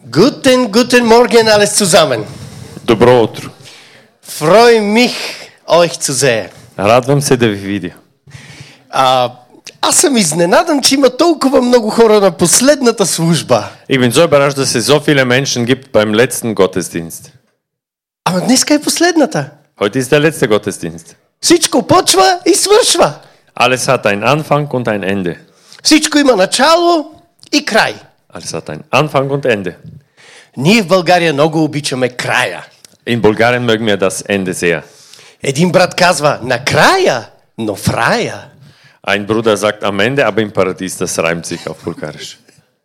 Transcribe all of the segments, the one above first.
Guten Morgen alles zusammen. Добро утро. Freue mich, euch zu sehen. Радвам се да ви видя. Аз съм изненадан, че има толкова много хора на последната служба. Ich bin so überrascht, dass es so viele Menschen gibt beim letzten Gottesdienst. Ама днеска е последната. Heute ist der letzte Gottesdienst. Всичко почва и свършва. Alles hat einen Anfang und ein Ende. Всичко има начало и край. Alles hat einen Anfang und Ende. Ние в България много обичаме края. In Bulgarien mögen wir das Ende sehr. Един брат казва накрая, но в рая. Ein Bruder sagt am Ende, aber im Paradies, das reimt sich auf Bulgarisch.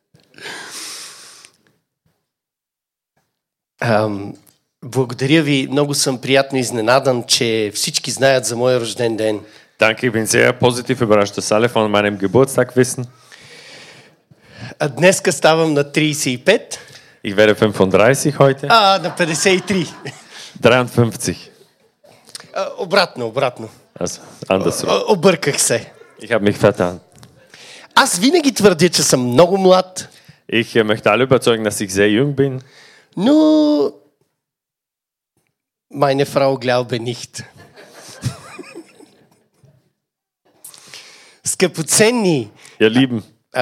Благодаря ви, много съм приятно изненадан, че всички знаят за моя рожден ден. Danke, ich bin sehr positiv überrascht, dass alle von meinem Geburtstag wissen. А днеска ставам на 35. Ich werde 35 heute. На 53. 53. Обратно. Also, andersrum. Обърках се. Ich habe mich vertan. Аз винаги твърдя, че съм много млад. Ich möchte alle überzeugen, dass ich sehr jung bin. Но meine Frau glaube nicht. Скъпоценни, Ihr Lieben,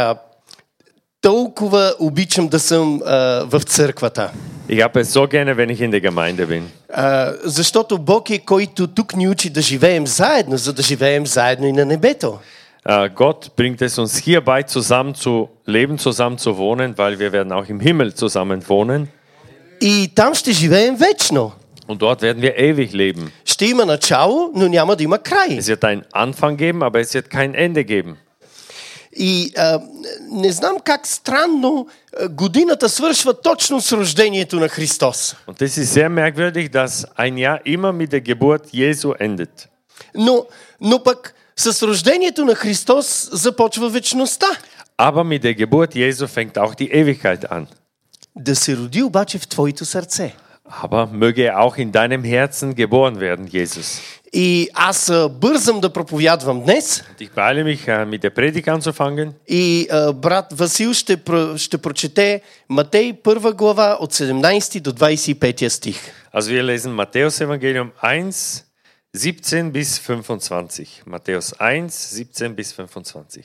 толкова обичам да съм в църквата. ich habe es so gerne, wenn ich in der Gemeinde bin. Защото Бог е, който тук ни учи да живеем заедно, за да живеем заедно и на небето. Gott bringt es uns hierbei, zusammen zu leben, zusammen zu wohnen, weil wir werden auch im Himmel zusammen wohnen. И там ще живеем вечно. Und dort werden wir ewig leben. Ще има начало, но няма да има край. Es wird einen Anfang geben, aber es wird kein Ende geben. И не знам как странно годината свършва точно с рождението на Христос. Und das ist sehr merkwürdig, dass ein Jahr immer mit der Geburt Jesu endet. Но пък с рождението на Христос започва вечността. Aber mit der Geburt Jesu fängt auch die Ewigkeit an. Да се роди обаче в твоето сърце. Aber möge er auch in deinem Herzen geboren werden, Jesus. И аз бързам да проповядвам днес. Ich beeile mich, mit der Predigt anzufangen. И брат Васил ще прочете Матей 1 глава от 17 до 25 стих. Also wir lesen Matthäus Evangelium 1, 17 bis 25. Matthäus 1, 17 bis 25.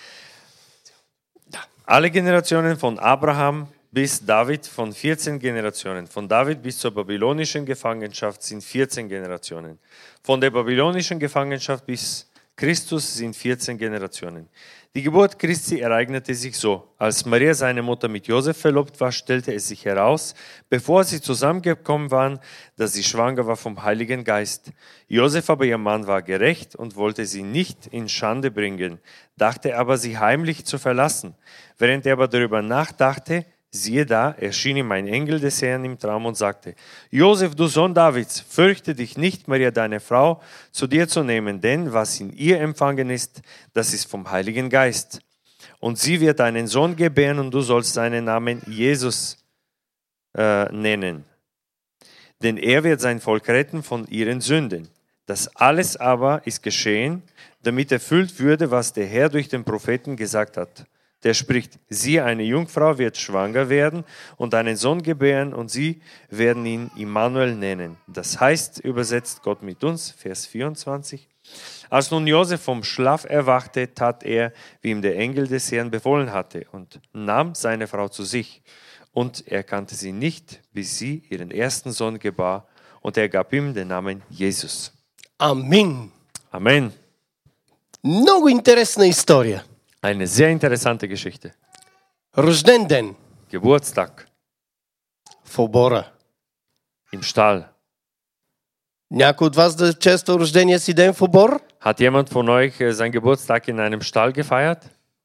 Alle Generationen von Abraham bis David, von 14 Generationen. Von David bis zur babylonischen Gefangenschaft sind 14 Generationen. Von der babylonischen Gefangenschaft bis Christus sind 14 Generationen. Die Geburt Christi ereignete sich so. Als Maria, seine Mutter, mit Josef verlobt war, stellte es sich heraus, bevor sie zusammengekommen waren, dass sie schwanger war vom Heiligen Geist. Josef aber, ihr Mann, war gerecht und wollte sie nicht in Schande bringen, dachte aber, sie heimlich zu verlassen. Während er aber darüber nachdachte, siehe da, erschien ihm ein Engel des Herrn im Traum und sagte, Josef, du Sohn Davids, fürchte dich nicht, Maria, deine Frau, zu dir zu nehmen, denn was in ihr empfangen ist, das ist vom Heiligen Geist. Und sie wird einen Sohn gebären und du sollst seinen Namen Jesus nennen. Denn er wird sein Volk retten von ihren Sünden. Das alles aber ist geschehen, damit erfüllt würde, was der Herr durch den Propheten gesagt hat. Der spricht, siehe, eine Jungfrau wird schwanger werden und einen Sohn gebären und sie werden ihn Immanuel nennen. Das heißt, übersetzt Gott mit uns, Vers 24. Als nun Josef vom Schlaf erwachte, tat er, wie ihm der Engel des Herrn befohlen hatte und nahm seine Frau zu sich. Und er kannte sie nicht, bis sie ihren ersten Sohn gebar und er gab ihm den Namen Jesus. Amen. Amen. Много интересна история. Eine sehr interessante Geschichte. Рожден ден. Geburtstag. В обора. Im Stall. Някой от вас да чества рождения си ден в обор? Hat jemand von euch seinen Geburtstag in einem Stall gefeiert?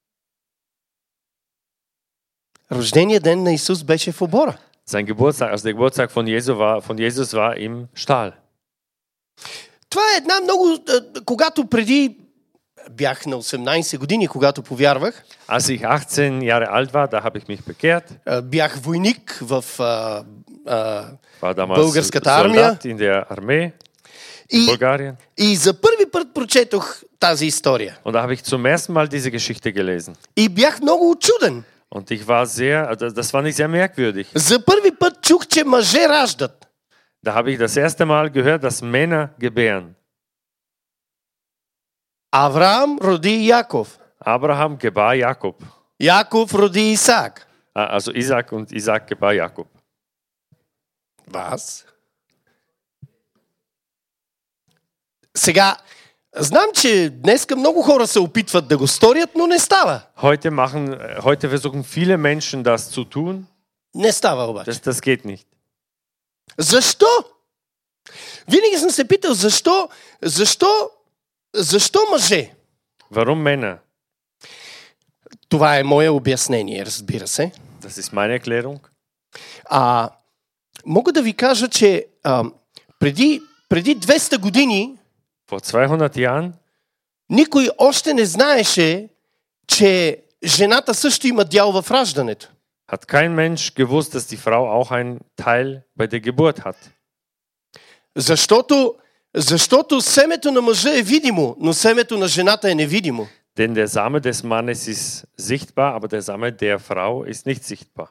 Рождения ден на Исус беше в обора. Sein Geburtstag, also der Geburtstag von Jesus war im Stall. Това е една много... Когато преди... Бях на 18 години, когато повярвах. Als ich 18 Jahre alt war, da habe ich mich bekehrt. Бях войник в War damals българската армия. Soldat in der Armee in Bulgarien. И за първи път прочетох тази история. Und da habe ich zum ersten Mal diese Geschichte gelesen. И бях много учуден. Und ich war das fand ich sehr merkwürdig. За първи път чух, че мъже раждат. Da habe ich das erste Mal gehört, dass Männer gebären. Авраам роди Яков. Abraham gebar Jakob. Яков роди Исаак. Also Isaac und Isaac gebar Jakob. Was? Сега, знам, че днеска много хора се опитват да го сторят, но не става. Heute versuchen viele Menschen das zu tun. Не става обаче. Das geht nicht. Защо? Винаги съм се питал, защо мъже? Warum Männer? Това е мое обяснение, разбира се. Das ist meine Erklärung. Мога да ви кажа, че преди 200 години Vor 200 Jahren никой още не знаеше, че жената също има дял в раждането. hat kein Mensch gewusst, dass die Frau auch einen Teil bei der Geburt hat. Защото семето на мъжа е видимо, но семето на жената е невидимо. Denn der Same des Mannes ist sichtbar, aber der Same der Frau ist nicht sichtbar.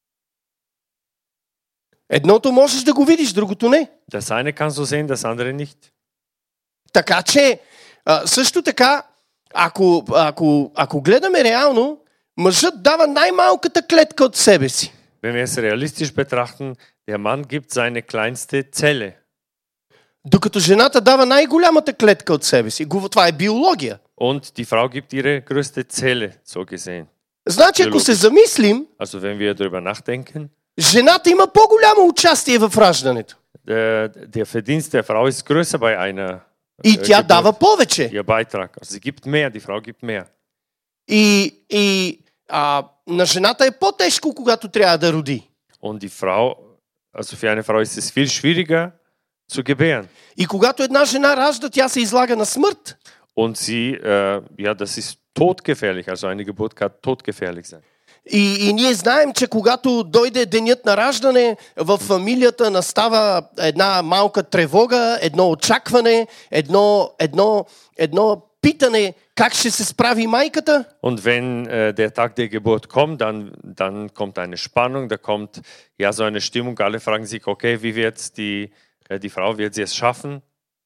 Едното можеш да го видиш, другото не. Das eine kannst du sehen, das andere nicht. Така че, също така, ако гледаме реално, мъжът дава най-малката клетка от себе си. Wenn wir es realistisch betrachten, der Mann gibt seine kleinste Zelle. Докато жената дава най-голямата клетка от себе си. Това е биология. Und die Frau gibt ihre größte Zelle, so gesehen. Значи, ако се замислим, Also wenn wir darüber nachdenken, жената има по-голямо участие в раждането. Der Verdienst der Frau ist größer bei einer И тя дава повече. Ihr Beitrag. Also sie gibt mehr, die Frau gibt mehr. И на жената е по-тежко, когато трябва да роди. Und die Frau, also für eine Frau ist es viel schwieriger zu gebären. И когато една жена ражда, тя се излага на смърт. Und sie, das ist todgefährlich. Also eine Geburt kann todgefährlich sein. И ние знаем, че когато дойде денят на раждане, в фамилията настава една малка тревога, едно очакване, едно питане как ще се справи майката. Und wenn der Tag der Geburt kommt, dann kommt eine Spannung, da kommt so eine Stimmung. Alle fragen sich, okay, wie wird die Frau, wird sie es schaffen?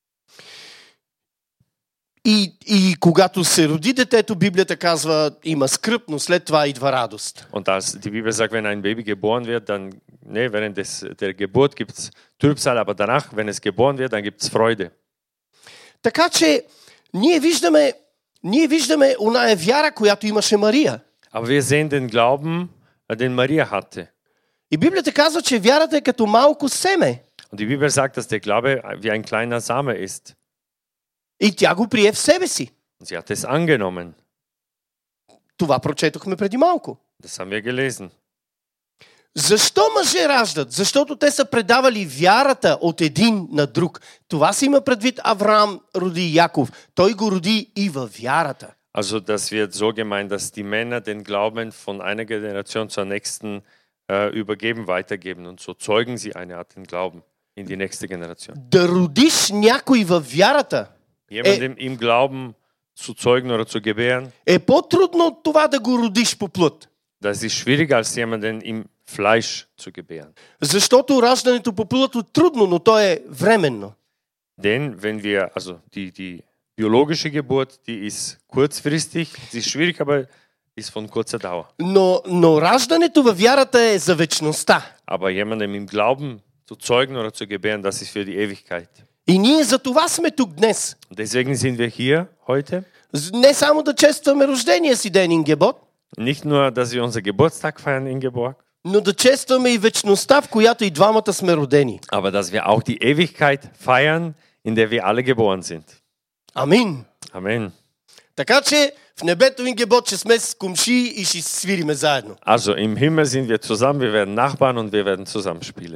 И когато се роди детето, Библията казва, има скръб, но след това идва радост. Und die Bibel sagt, wenn ein Baby geboren wird, dann, während der Geburt gibt es Trübsal, aber danach, wenn es geboren wird, dann gibt es Freude. Така че ние виждаме оная вяра, която имаше Мария. Aber wir sehen den Glauben, den Maria hatte. И Библията казва, че вярата е като малко семе. Und die Bibel sagt, dass der Glaube wie ein kleiner Same ist. И тя го прие в себе си. Und sie hat es angenommen. Това прочетохме преди малко. Das haben wir gelesen. Защо мъже раждат? Защото те са предавали вярата от един на друг. Това си има предвид Авраам роди Яков. Той го роди и във вярата. Also das wird so gemeint, dass die Männer den Glauben von einer Generation zur nächsten übergeben, weitergeben. Und so zeugen sie eine Art den Glauben in die nächste Generation. Да родиш някой във вярата Jemandem im Glauben zu zeugen oder zu gebären, е по-трудно от това да го родиш по плът. das ist schwieriger als jemanden im Fleisch zu gebären. Защото раждането по плът е трудно, но то е временно. Denn wenn wir, also die biologische Geburt, die ist kurzfristig, sie ist schwierig, aber ist von kurzer Dauer. Но раждането във вярата е за вечността. Aber jemandem im Glauben zu zeugen oder zu gebären, das ist für die Ewigkeit. И ние за това сме тук днес. Deswegen sind wir hier heute. Не само да честваме рождения си ден Ингеборг, Nicht nur, dass wir unser Geburtstag feiern, Ingeborg, но да честваме и вечността, в която и двамата сме родени. aber dass wir auch die Ewigkeit feiern, in der wir alle geboren sind. Амин. Amen. Така че в небето Ингеборг ще сме с кумши и ще свириме заедно. Also im Himmel sind wir zusammen, wir werden Nachbarn und wir werden zusammen spielen.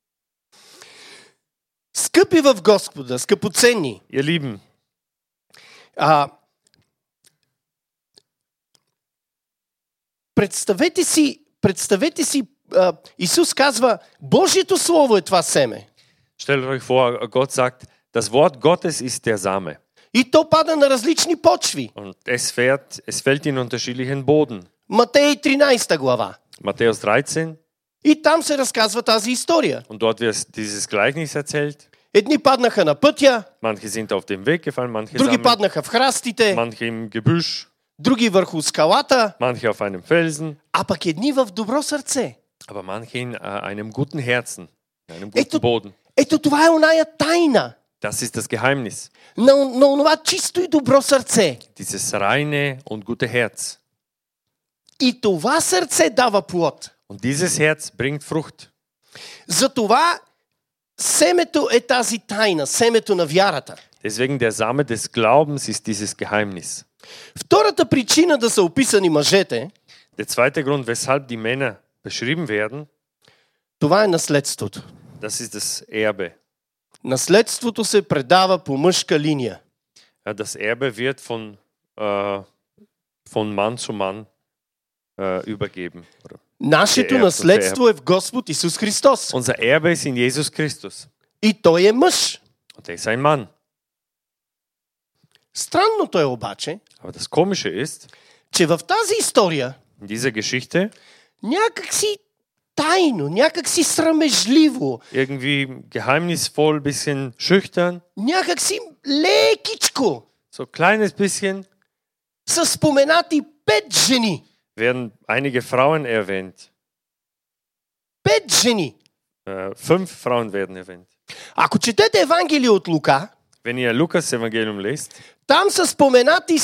Скъпи в Господа, скъпоценни. Ihr Lieben, представете си, Исус казва, Божието Слово е това семе. stellt euch vor, Gott sagt, das Wort Gottes ist der Same. И то пада на различни почви. Und es fällt in unterschiedlichen Boden. Матей 13 глава. Matthäus 13. И там се разказва тази история. Und dort wird dieses Gleichnis erzählt. Едни паднаха на пътя, Manche sind auf dem Weg gefallen, manche други sammeln, паднаха в храстите, manche im Gebüsch, други върху скалата, manche auf einem Felsen, а пък едни в добро сърце. aber manche in einem guten Herzen, in einem guten Boden. Ето това е оная тайна Das ist das Geheimnis. на онова чисто и добро сърце. Dieses reine und gute Herz. И това сърце дава плод. Und dieses Herz bringt Frucht. Затова семето е тази тайна, семето на вярата. Deswegen der Same des Glaubens ist dieses Geheimnis. Втората причина да са описани мъжете, Der zweite Grund, weshalb die Männer beschrieben werden, това е наследството. das ist das Erbe. Наследството се предава по мъжка линия. Ja, das Erbe wird von Mann zu Mann übergeben. Нашето наследство е в Господ Исус Христос. Unser Erbe ist in Jesus Christus. И той е мъж. Und er ist ein Mann. Странното е обаче, Aber das Komische ist, че в тази история in dieser Geschichte, някак си тайно, някак си срамежливо, irgendwie geheimnisvoll, bisschen schüchtern, някак си лекичко so kleines bisschen, са споменати 5 жени. werden einige Frauen erwähnt. 5 жени. 5 Frauen werden erwähnt. Ако четете Евангелие от Лука, Wenn ihr Lukas Evangelium lest, там са споменати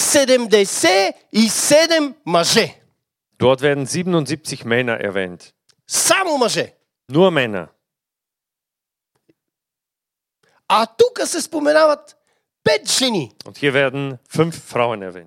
77 мъже. dort werden 77 Männer erwähnt. Само мъже. Nur Männer. А тук се споменават 5 жени. Und hier werden 5 Frauen erwähnt.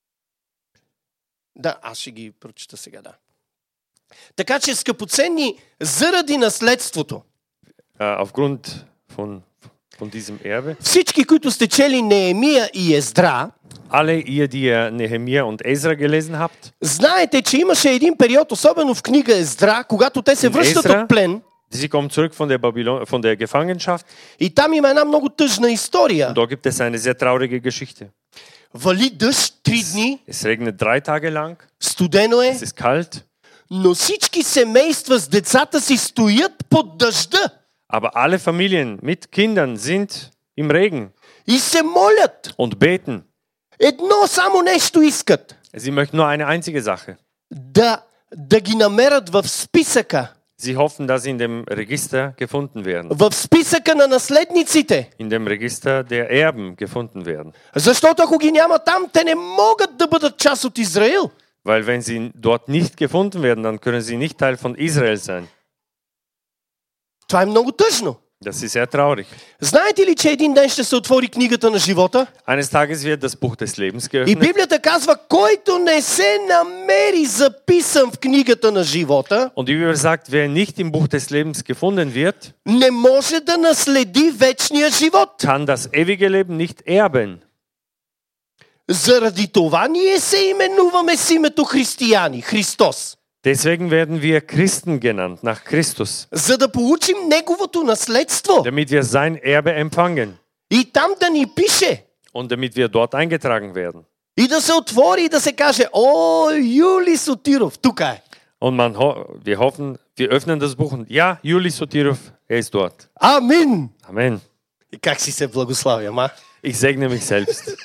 Да, аз ще ги прочита сега, да. Така че, скъпоценни, заради наследството, Aufgrund von diesem Erbe, всички, които сте чели Неемия и Ездра, alle ihr, die ihr Nehemia und Ezra gelesen habt, знаете, че имаше един период, особено в книга Ездра, когато те се връщат Ездра? от плен, sie kommen zurück von der Gefangenschaft. и там има една много тъжна история. Und da gibt es eine sehr traurige Geschichte. Вали дъжд 3 дни, Es regnet 3 Tage lang, студено е, es ist kalt, но всички семейства с децата си стоят под дъжда aber alle Familien mit Kindern sind im Regen и се молят. und beten. Едно само нещо искат. Sie möchten nur eine einzige Sache. Да ги намерят в списъка. Sie hoffen, dass sie in dem Register gefunden werden. В списъка на наследниците. In dem Register der Erben gefunden werden. Защото ако ги няма там, те не могат да бъдат част от Израил. Weil wenn sie dort nicht gefunden werden, dann können sie nicht Teil von Israel sein. Това е много тъжно. Das ist sehr traurig. Знаете ли, че един ден ще се отвори книгата на живота? Eines Tages wird das Buch des Lebens И geöffnet. Библията казва, който не се намери записан в книгата на живота, Und die Bibel sagt, wer nicht im Buch des Lebens gefunden wird, не може да наследи вечния живот. kann das ewige Leben nicht erben. Заради това ние се именуваме с името християни, Христос. Deswegen werden wir Christen genannt, nach Christus, За да получим неговото наследство. damit wir sein Erbe empfangen И там да ни пише. und damit wir dort eingetragen werden. И да се отвори и да се каже, о, Юли Сотиров, тук е. Und wir hoffen, wir öffnen das Buch und ja, Juli Sotirov, ist dort. Амин! Amen. И как си се благославя, ма? Ich segne mich selbst.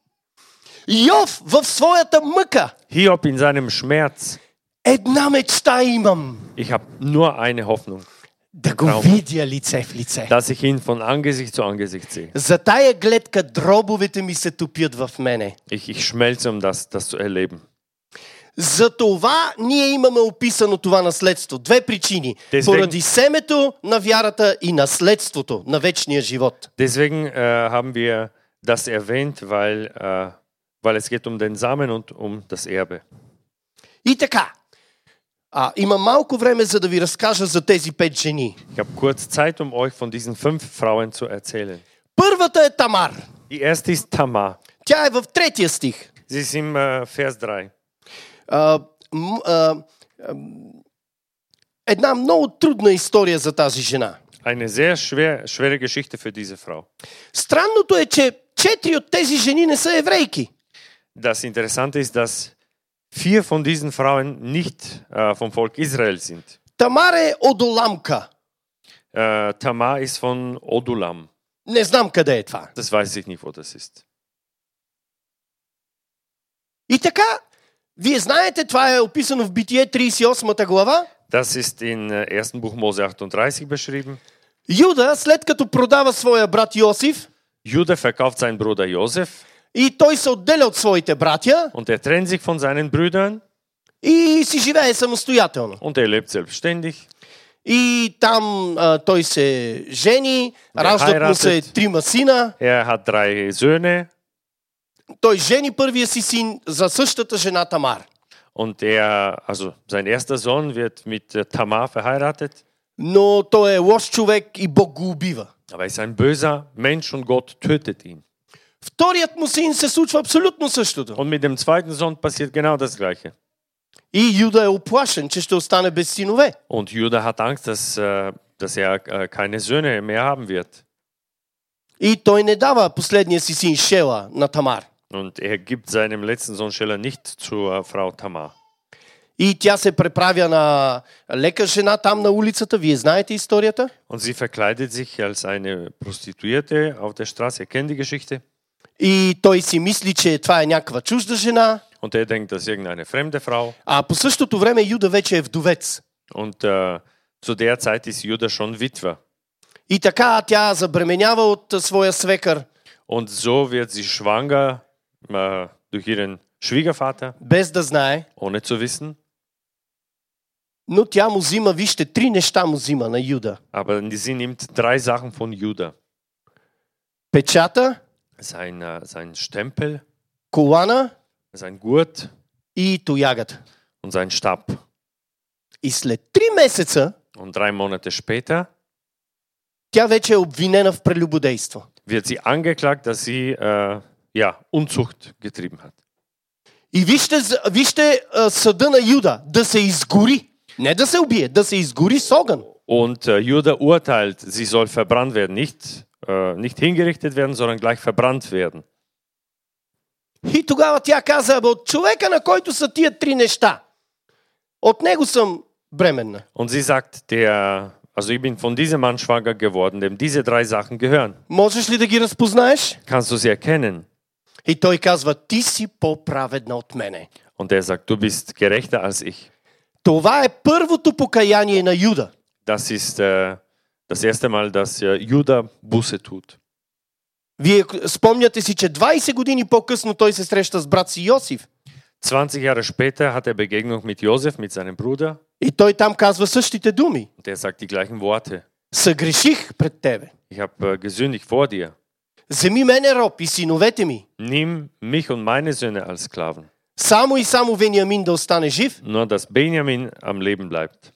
Йов в своята мъка. Hiob in seinem Schmerz. Една мечта имам. Ich habe nur eine Hoffnung, Да го видя лице в лице. dass ich ihn von Angesicht zu Angesicht sehe. За тая гледка дробовете ми се топят в мене. Ich schmelze, um das zu erleben. За това ние имаме описано това наследство. 2 причини. Deswegen- Поради семето на вярата и наследството на вечния живот. Deswegen haben wir das erwähnt, weil es geht um den Samen und um das Erbe. И така. Има малко време, за да ви разкажа за тези 5 жени. Ich habe kurz Zeit, um euch von diesen 5 Frauen zu erzählen. Първата е Тамар. Die erste ist Tamar. Тя е в 3 стих. Sie ist im Vers 3. Една много трудна история за тази жена. Eine sehr schwere Geschichte für diese Frau. Странното е, че 4 от тези жени не са еврейки. Das Interessante ist, dass 4 von diesen Frauen nicht vom Volk Israel sind. Тамар е одоламка. Tamar ist von Odulam. Не знам къде е това. Das weiß ich nicht, wo das ist. И така, вие знаете, това е описано в Битие 38 глава. Das ist in 1. Buch Mose 38 beschrieben. Юда, след като продава своя брат Йосиф, Judah verkauft seinen Bruder Josef и той се отделя от своите братя und er trennt sich von seinen Brüdern и си живее самостоятелно. und er lebt selbstständig. И там той се жени, Да, раждат му се хайратът. 3 сина. Er hat 3 Söhne Той жени първия си син за същата жена Тамар. und sein erster Sohn wird mit Tamar verheiratet. Но той е лош човек и Бог го убива. Aber er ist ein böser Mensch und Gott tötet ihn. Вторият му син се случва абсолютно същото. Und mit dem zweiten Sohn passiert genau das Gleiche. И Юда е оплашен, че ще остане без синове. Und Judah hat Angst, dass er keine Söhne mehr haben wird. И той не дава последния си син Шела на Тамар. Und er gibt seinem letzten Sohn Scheller nicht zur Frau Tamar. И тя се преправя на лека жена там на улицата. Вие знаете историята. Und sie verkleidet sich als eine Prostituierte auf der Straße. Ihr kennt die Geschichte. И той си мисли, че това е някаква чужда жена. Und er denkt, das ist irgendeine fremde Frau. А по същото време Юда вече е вдовец. Und zu der Zeit ist Judah schon Witwer. И така тя забременява от своя свекър, Und so wird sie schwanger durch ihren Schwiegervater, без да знае. ohne zu wissen. Но тя му взима, вижте, 3 неща му взима на Юда. Aber sie nimmt 3 Sachen von Judah. Печата, Sein Stempel, колана sein Gurt и тоягата. und sein Stab. И след 3 месеца Und 3 Monate später тя вече е обвинена в прелюбодейство. wird sie angeklagt, dass sie Unzucht getrieben hat. И вижте съда на Юда, да се изгори. Не да се убие, да се изгори с огън. Und Judah urteilt, sie soll verbrannt werden, nicht hingerichtet werden, sondern gleich verbrannt werden. И тогава тя каза, от човека, на който са тия 3 неща, от него съм бременна. Und sie sagt, ich bin von diesem Mann schwanger geworden, dem diese 3 Sachen gehören. Можеш ли да ги разпознаеш? Kannst du sie erkennen? И той казва, ти си по-праведна от мене. Und er sagt, du bist gerechter als ich. Това е първото покаяние на Юда. Das ist das erste Mal, dass Judah Buße tut. Вие спомняте си, че 20 години по-късно той се среща с брат си Йосиф. 20 Jahre später hat er Begegnung mit Josef, mit seinem Bruder. И той там казва същите думи. Und er sagt die gleichen Worte. Съгреших пред тебе. Ich habe gesündigt vor dir. Вземи мене роб и синовете ми. Nimm mich und meine Söhne als Sklaven. Само и само Вениамин да остане жив. Nur, dass Benjamin am Leben bleibt.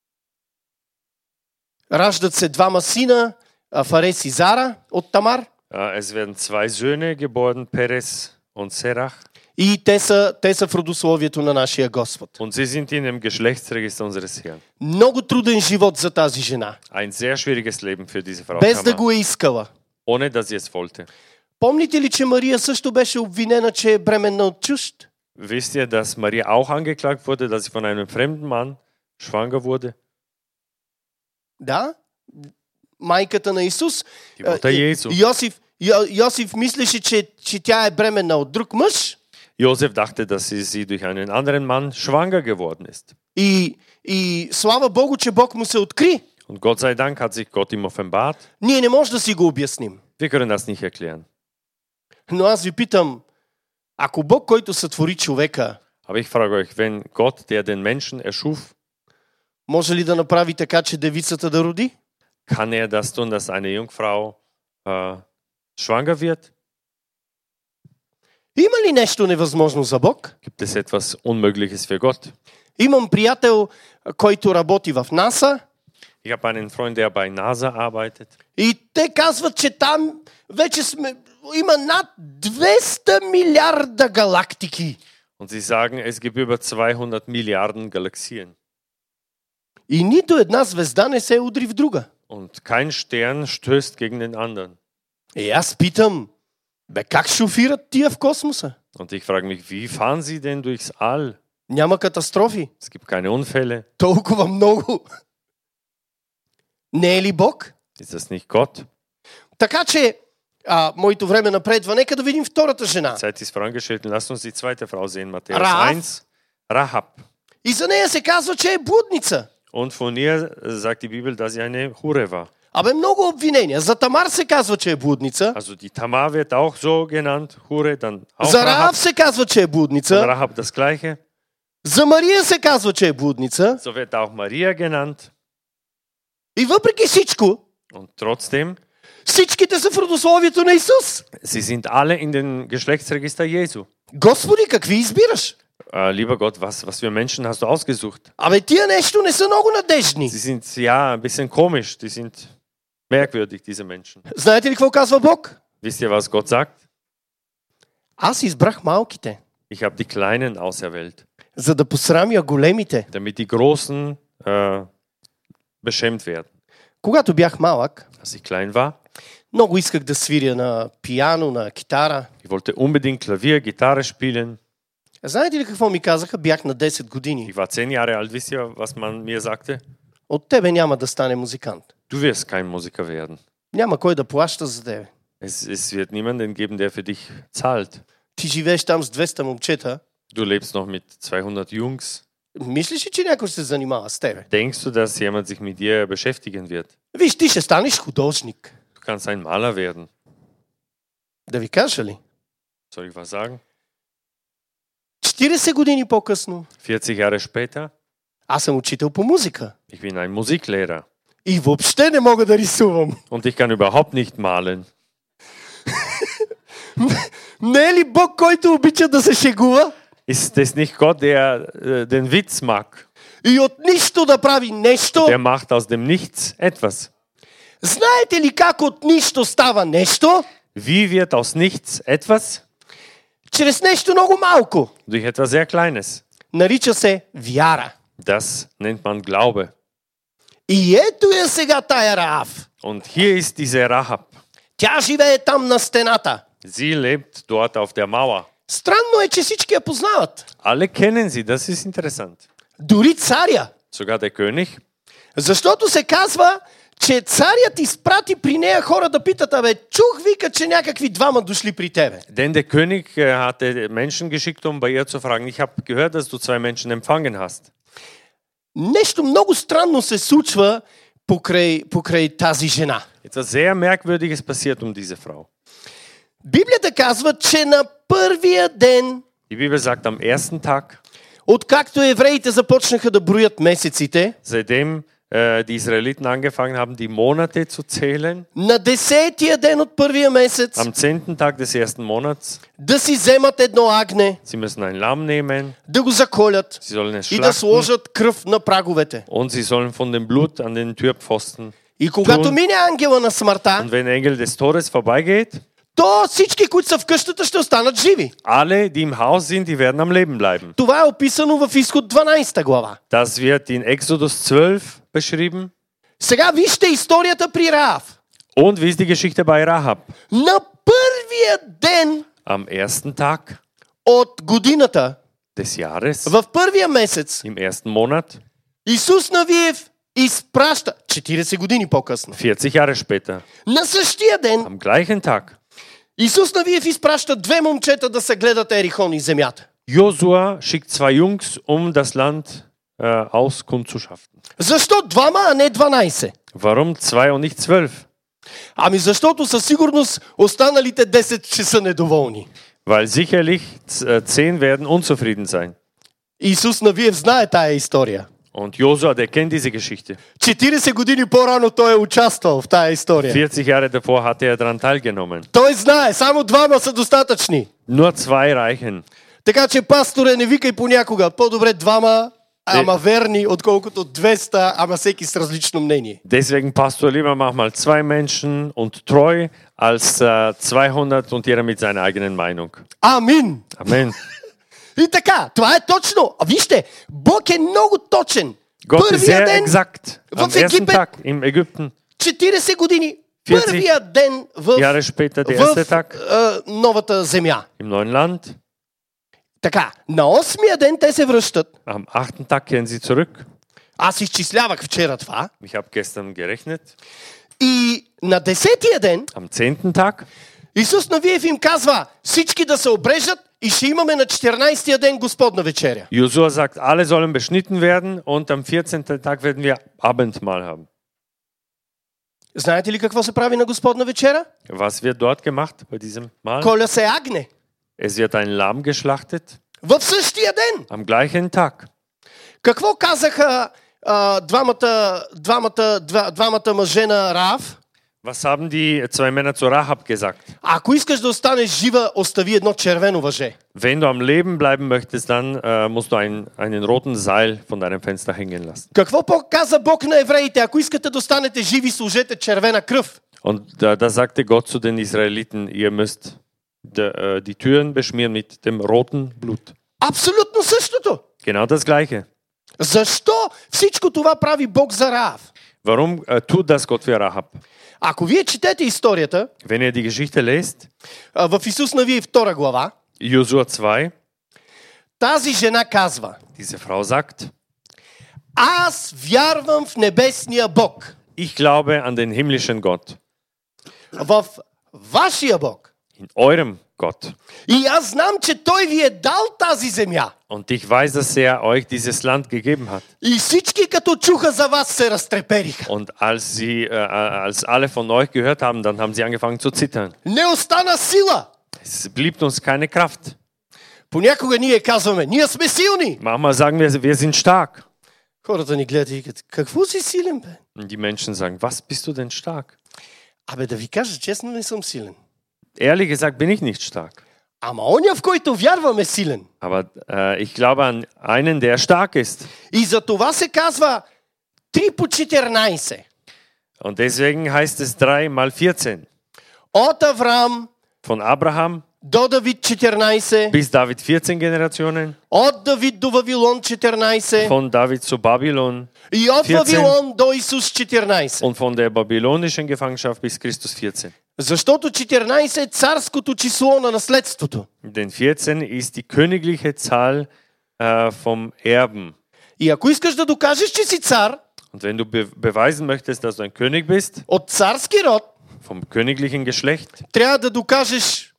Раждат се 2 сина, Фарес и Зара от Тамар. Es werden 2 Söhne geboren, Perez und Serach. И те са в родословието на нашия Господ. Und sie sind in dem Geschlechtsregister unseres Herrn. Много труден живот за тази жена. Ein sehr schwieriges Leben für diese Frau Без да Tamar, го е искала. ohne dass sie es wollte. Помните ли, че Мария също беше обвинена, че е бременна от чужд? Wisst ihr, dass Maria auch angeklagt wurde, dass sie von einem fremden Mann schwanger wurde? Да. Майката на Исус. Die Mutter Jesu. Йосиф мислеше, че тя е бременна от друг мъж. Josef dachte, dass sie durch einen anderen Mann schwanger geworden ist. И слава Богу, че Бог му се откри. Und Gott sei Dank hat sich Gott ihm offenbart. Ние не можем да си го обясним. Wir können das nicht erklären. Но аз ви питам, ако Бог, който сътвори човека, Aber ich frage euch, wenn Gott, der den Menschen erschuf, може ли да направи така, че девицата да роди? kann er das tun, dass eine Jungfrau schwanger wird? Има ли нещо невъзможно за Бог? Gibt es etwas Unmögliches für Gott? Имам приятел, който работи в НАСА. Ich habe einen Freund, der bei NASA arbeitet. И те казват, че там вече има над 200 милиарда галактики. Und sie sagen, es gibt über 200 Milliarden Galaxien. И нито една звезда не се удри в друга. Und kein Stern stößt gegen den anderen. И аз питам, как шофират тия в космоса? Und ich frage mich, wie fahren sie denn durchs All? Няма катастрофи. Es gibt keine Unfälle. Толкова много. Не е ли Бог? Ist das nicht Gott? Така че, моето време напредва. Нека да видим втората жена. Zeit ist vorangeschritten. Lasst uns die zweite Frau sehen. Matthäus Rahab. 1. Rahab. И за нея се казва, че е блудница. Und von ihr sagt die Bibel, dass sie eine Hure war. Абе, много обвинения. За Тамар се казва, че е блудница. Also die Tamar wird auch so genannt, Hure, dann auch За Rahab. Раав се казва, че е Von блудница. Rahab das Gleiche. За Мария се казва, че е блудница. So wird auch Maria genannt. И въпреки всичко, Und trotzdem, всичките са в родословието на Исус. sie sind alle in den Geschlechtsregister Jesu. Господи, какви избираш? Lieber Gott, was für Menschen hast du ausgesucht? Абе, тия нещо не са много надежни. Sie sind ja ein bisschen komisch, die sind merkwürdig, diese Menschen. Знаете ли какво казва Бог? Wisst ihr, was Gott sagt? Аз избрах малките, Ich habe die Kleinen auserwählt, за да посрамя големите. damit die Großen beschämt werden. Когато бях малък, Als ich klein war, много исках да свиря на пиано, на китара. ich wollte unbedingt Klavier, Gitarre spielen. Знаете ли какво ми казаха? Бях на 10 години. Ich war 10 Jahre alt, wisst ihr, was man mir sagte? От тебе няма да стане музикант. Du wirst kein Musiker werden. Няма кой да плаща за тебе. Es wird niemanden geben, der für dich zahlt. Ти живееш там с 200 момчета. Du lebst noch mit 200 Jungs. Мислиш ли, че някой ще се занимава с тебе? Denkst du, dass jemand sich mit dir beschäftigen wird? Виж, ти ще станеш художник. Du kannst ein Maler werden. Да ви кажа ли? Soll ich was sagen? 40 години по-късно 40 Jahre später, аз съм учител по музика. ich bin ein Musiklehrer. И въобще не мога да рисувам. Und ich kann überhaupt nicht malen. Не е ли Бог, който обича да се шегува? Ist es nicht Gott, der den Witz mag? И от нищо да прави нещо? Der macht aus dem Nichts etwas. Знаете ли как от нищо става нещо? Wie wird aus nichts etwas? Чрез нещо много малко. Durch etwas sehr Kleines. Нарича се вяра. Das nennt man Glaube. И ето я сега тая Раав. Und hier ist diese Rahab. Тя живее там на стената. Sie lebt dort auf der Mauer. Странно е, че всички я познават. Alle kennen sie, das ist interessant. Дори царя. Sogar der König. Защото се казва, че царят изпрати при нея хора да питат, абе, чух, вика, че някакви двама дошли при тебе. Denn der König hatte Menschen geschickt, um bei ihr zu fragen. Ich habe gehört, dass du 2 Menschen empfangen hast. Нещо много странно се случва покрай тази жена. Etwas sehr Merkwürdiges passiert diese Frau. Библията казва, че на първия ден, Die Bibel sagt, am ersten Tag, откакто евреите започнаха да броят месеците, seitdem die Israeliten angefangen haben, die Monate zu zählen, на 10-тия ден от първия месец, am 10. Tag des ersten Monats, да си вземат едно агне, sie müssen ein Lamm nehmen, да го заколят sie sollen es и да schlachten сложат кръв на праговете. und sie sollen von dem Blut an den Türpfosten. И когато мине ангела на смъртта, Und wenn der Engel des Todes vorbeigeht, то всички, които са в къщата, ще останат живи. alle, die im Haus sind, die werden am Leben bleiben. Това е описано в Изход 12 глава. Das wird in Exodus 12 beschrieben. Сега вижте историята при Раав. Und wie ist die Geschichte bei Rahab? На първия ден Am ersten Tag от годината, des Jahres, в първия месец, im ersten Monat, Исус Навиев изпраща 40 години по-късно. 40 Jahre später, На същия ден am gleichen Tag, Исус Навиев изпраща 2 момчета да се гледат Ерихон и земята. Josua schickt 2 Jungs, um das Land auskundschaften. Защо 2, а не 12? Warum 2 und nicht 12? Ами защото със сигурност останалите 10 ще са недоволни. Weil sicherlich 10 werden unzufrieden sein. Исус Навиев знае тая история. Und Josua, der kennt diese Geschichte. 40 години по-рано той е участвал в тая история. 40 Jahre davor hatte er daran teilgenommen. Той знае, само 2 са достатъчни. Nur 2 reichen. Така че, пасторе, не викай понякога. По-добре 2, ама верни, отколкото 200, ама всеки с различно мнение. Deswegen, Pastor, lieber mach mal 2 Menschen und treu als 200 und jeder mit seiner eigenen Meinung. Амин! Amen. И така, това е точно. А вижте, Бог е много точен. Gott ist Първия sehr ден exakt. Am в ersten Египет, Tag in Ägypten, 40 години. 40 Първия ден в Jahre später, der erste Tag новата земя. im neuen Land. Така, на 8-я ден те се връщат. Am 8. Tag kehren sie zurück. Аз изчислявах вчера това. Ich habe gestern gerechnet. И на 10-я ден Am 10. Tag Исус Навиев им казва всички да се обрежат и ще имаме на 14-я ден Господна вечеря. Josua sagt, alle sollen beschnitten werden und am 14. Tag werden wir Abendmahl haben. Знаете ли какво се прави на Господна вечеря? Was wird dort gemacht bei diesem Mahl? Коля се агне. Es wird ein Lamm geschlachtet В същия ден. am gleichen Tag. Какво казаха двамата мъже на Раав? Was haben die zwei Männer zu Rahab gesagt? Ако искаш да останеш жива, остави едно червено въже. Wenn du am Leben bleiben möchtest, dann musst du einen roten Seil von deinem Fenster hängen lassen. Какво каза Бог на евреите? Ако искате да останете живи, служете червена кръв. Und da sagte Gott zu den Israeliten, ihr müsst die Türen beschmieren mit dem roten Blut. Абсолютно същото. Genau das Gleiche. Защо всичко това прави Бог за Раав? Warum tut das Gott für Rahab? Ако вие четете историята, Wenn ihr die Geschichte lest, в Исус Навиев 2 глава, Josua 2, тази жена казва: diese Frau sagt, аз вярвам в небесния Бог, ich glaube an den himmlischen Gott, в вашия Бог. in eurem Gott. И аз знам, че Той ви е дал тази земя. Und ich weiß, dass er euch dieses Land gegeben hat. И всички като чуха за вас се разтрепериха. Und als alle von euch gehört haben, dann haben sie angefangen zu zittern. Не остана сила. Es blieb uns keine Kraft. Понякога ние казваме: ние сме силни. Manchmal sagen wir sind stark. Хората ни гледат и казват: какво си силен, бе? Und die Menschen sagen, was bist du denn stark? Абе, да ви кажа честно, не съм силен. Ehrlich gesagt bin ich nicht stark. Ама оня, в който вярвам, е силен. Aber ich glaube an einen, der stark ist. И за това се казва 3 по 14. Und deswegen heißt es 3 mal 14. От Авраам Von Abraham до Давид 14. bis David 14 Generationen. От Давид до Вавилон 14. Von David zu Babylon. И от 14. Вавилон до Исус 14. Und von der babylonischen Gefangenschaft bis Christus 14. Защото 14 е царското число на наследството. Denn 14 ist die königliche Zahl vom Erben. И ако искаш да докажеш, че си цар, Und wenn du beweisen möchtest, dass du ein König bist, от царски род, vom königlichen Geschlecht, трябва да докажеш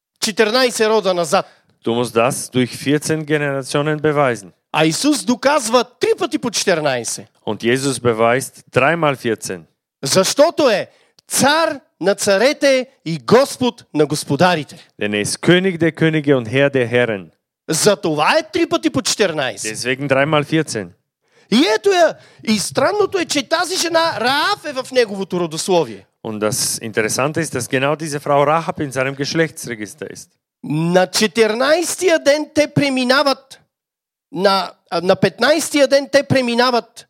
14 рода назад. du musst das durch 14 Generationen beweisen. А Исус доказва 3 пъти по 14. Und Jesus beweist 3 mal 14. Защото е цар на царете и Господ на господарите. Denn er ist König der Könige und Herr der Herren. За това е 3 пъти по 14. Deswegen 3 mal 14. И ето я. И странното е, че тази жена Раав е в неговото родословие. Und das Interessante ist, dass genau diese Frau Rahab in seinem Geschlechtsregister ist. На 14-я ден те преминават, на 15-я ден те преминават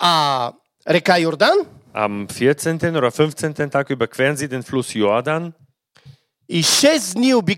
река Йордан. Am 14. oder 15. Tag überqueren sie den Fluss Jordan. И 6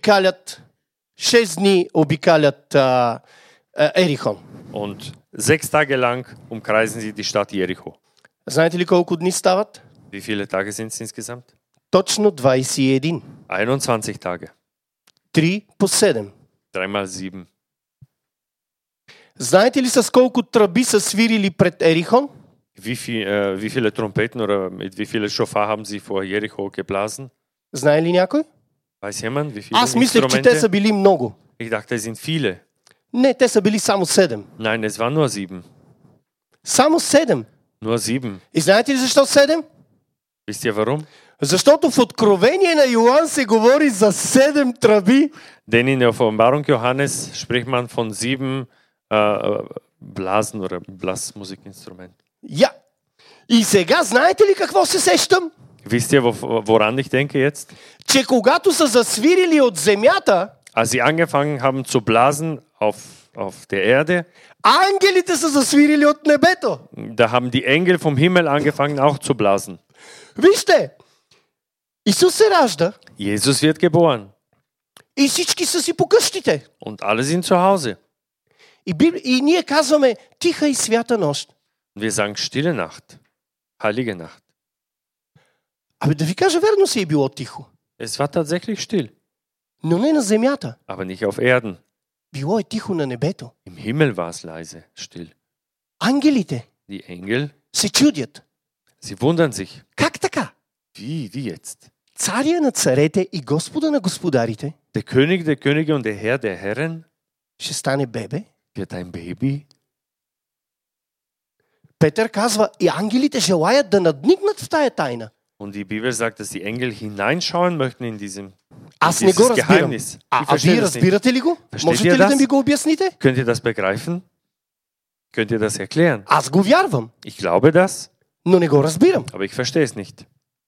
дни обикалят Ерихон. Und 6 Tage lang umkreisen sie die Stadt Jericho. Знаете ли колко дни стават? Wie viele Tage sind es insgesamt? Точно 21. 21 Tage. 3 по 7. 3 mal 7. Знаете ли с колко тръби са свирили пред Ерихон? Wie viele Trompeten oder mit wie viele Shofar haben sie vor Jericho geblasen? Знае ли някой? Weiß jemand, wie viele Аз мислех, че те са Instrumente? били много. Ich dachte, es sind viele. Не, те са били само 7. Nein, es waren nur 7. Само 7. Nur 7. И знаете ли защо 7? Wisst ihr warum? Защото в Откровение на Йоан се говори за 7 тръби. Denn in der Offenbarung Johannes spricht man von 7 Blasen oder Blasmusikinstrumenten. Я. И сега знаете ли какво се сещам? Wisst ihr, woran ich denke jetzt? Че когато са засвирили от земята, Als sie angefangen haben zu blasen auf der Erde, ангелите са засвирили от небето. da haben die Engel vom Himmel angefangen auch zu blasen. Вижте, Исус се ражда Jesus wird geboren и всички са си по къщите. und alle sind zu Hause. И ние казваме тиха и свята нощ. Wir sagen Stille Nacht, Heilige Nacht. Абе да ви кажа, верно си е било тихо. Es war tatsächlich still, Но не на земята. aber nicht auf Erden. Било е тихо на небето. Im Himmel war es leise, still. Ангелите Die Engel, се чудят. sie wundern sich. Как така? Wie jetzt? Царя на царете и Господа на господарите Der König der Könige und der Herr der Herren ще стане бебе? wird ein Baby? Петър казва, и ангелите желаят да надникнат в тая тайна. Und die Bibel sagt, dass die Engel hineinschauen möchten in Аз не го dieses разбирам. Geheimnis. А verstehen вие das nicht. разбирате ли го? Versteht Можете ihr ли да das? ми го обясните? Könnt ihr das begreifen? Könnt ihr das erklären? Аз го вярвам, Ich glaube das, но не го разбирам. aber ich verstehe es nicht.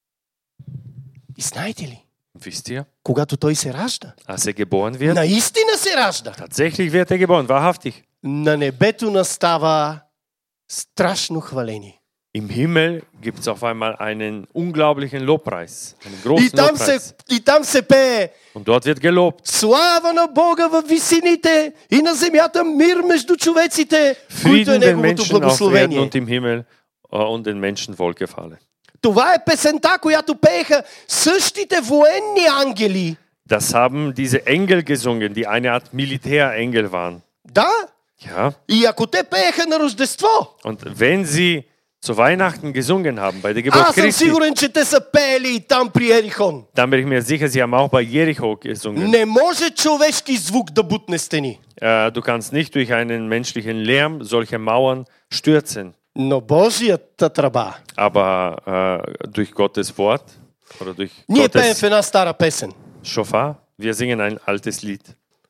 И знаете ли, Wisst ihr, когато той се ражда, als geboren wird, наистина се ражда. tatsächlich wird geboren, wahrhaftig. На небето настава страшно хваление. Im Himmel gibt es auf einmal einen unglaublichen Lobpreis, einen И großen Lobpreis. там се пее Und dort wird gelobt. слава на Бога във висините и на земята мир между човеците, които е Frieden den неговото Menschen auf Erden благословение. und im Himmel und den Menschen Wohlgefallen. Това е песента, която пееха същите военни ангели. Das haben diese Engel gesungen, die eine Art Militärengel waren. Да, Ja. и ако те пееха на Рождество, Und wenn sie zu Weihnachten gesungen haben, bei der Geburt аз съм Christi, сигурен, че те са пеели и там при Ерихон. dann bin ich mir sicher, sie haben auch bei Jericho gesungen. Не може човешки звук да бутне стени. Du kannst nicht durch einen menschlichen Lärm solche Mauern stürzen, Но Божията тръба. aber durch Gottes Wort oder durch Ние пеем в Gottes една стара песен. Schofar, wir singen ein altes Lied.